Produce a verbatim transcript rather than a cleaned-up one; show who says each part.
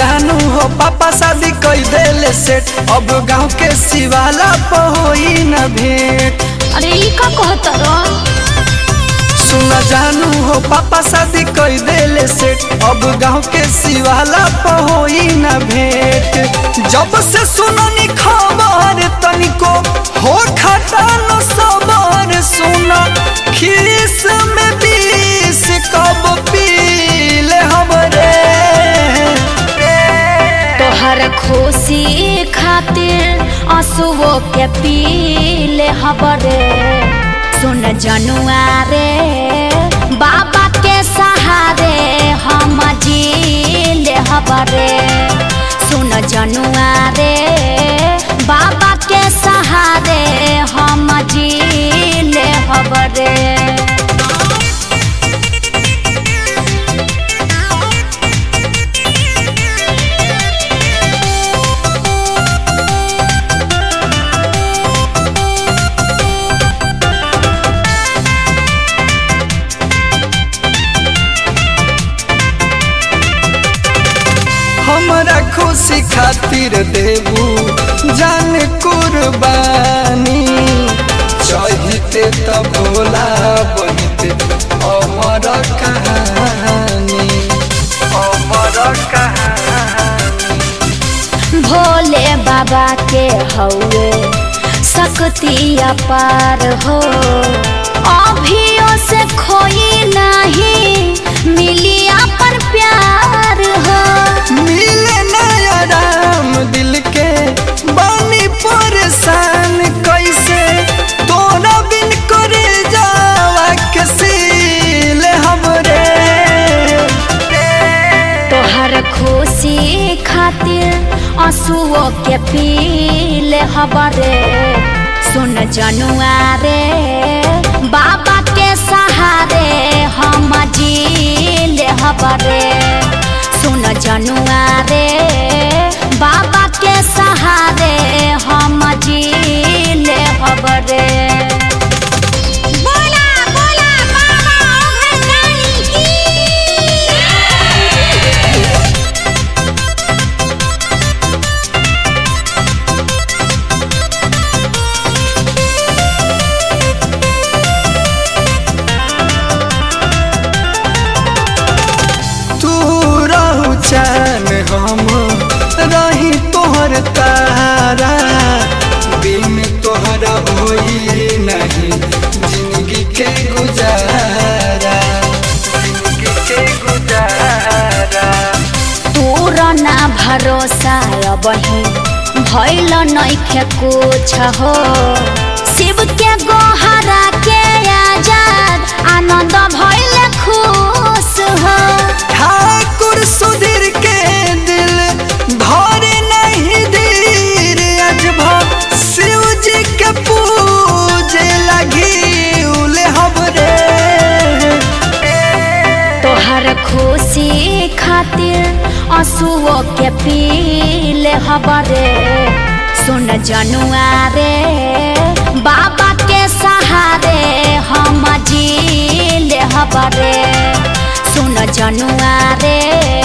Speaker 1: जानू हो पापा शादी कई देले सेट, अब गाँव के शिवाला पहोई न भेंट।
Speaker 2: अरे ई का कहत रो?
Speaker 1: सुना जानू हो पापा शादी कई देले सेट, अब गाँव के शिवाला पहोई न भेंट। जब से सुननी खबर तनिको हो खटानो सबर, सुना खीस में बीस कब पीले हमरे।
Speaker 2: तोहर खुशी खातिर आंसुओं के पीले हबरे। सुन जनुआ रे बाबा के सहारे हम जीले हबरे। सुन जनुआ रे बाबा के सहारे हम जीले हबरे।
Speaker 1: हमरा खुशी खातिर देबू जान कुर्बानी, चाहिए त भोला बनते अमर कहानी, अमर कहानी।
Speaker 2: भोले बाबा के हौवे शक्ति अपार हो, अभियो से खोई नहीं मिली अपन प्यार हो।
Speaker 1: मिले नया राम दिल के बानी परेशान, कैसे तोरा बिन करे जावा के सीले हमरे।
Speaker 2: तोहर खुशी खातिर आंसुओं के पीले हबरे। सुन जनुआ रे बाबा के सहारे हम जीले हबरे। सुन जनुआ रे बाबा के सहारे हम जीले हबरे। बोला बोला बाबा भगवान की।
Speaker 1: चान हम रही तोहर तारा, बिन तोहरा होई नहीं जिंदगी के गुजारा, जिंदगी के गुजारा।
Speaker 2: तोरा ना भरोसा अबही भइल नइखे कुछ हो, शिव के गोहरा के आजाद आनंद भइल खुश हो।
Speaker 1: ठाकुर सुधीर के दिल धरे नहीं धीर, अजब शिव जी के पूजे लगी उले हमरे।
Speaker 2: तोहर खुशी खातिर आंसुओं के पीले हबरे। सुन जनुआ रे बाबा के सहारे हम जीले हबरे। सुन जनुआ रे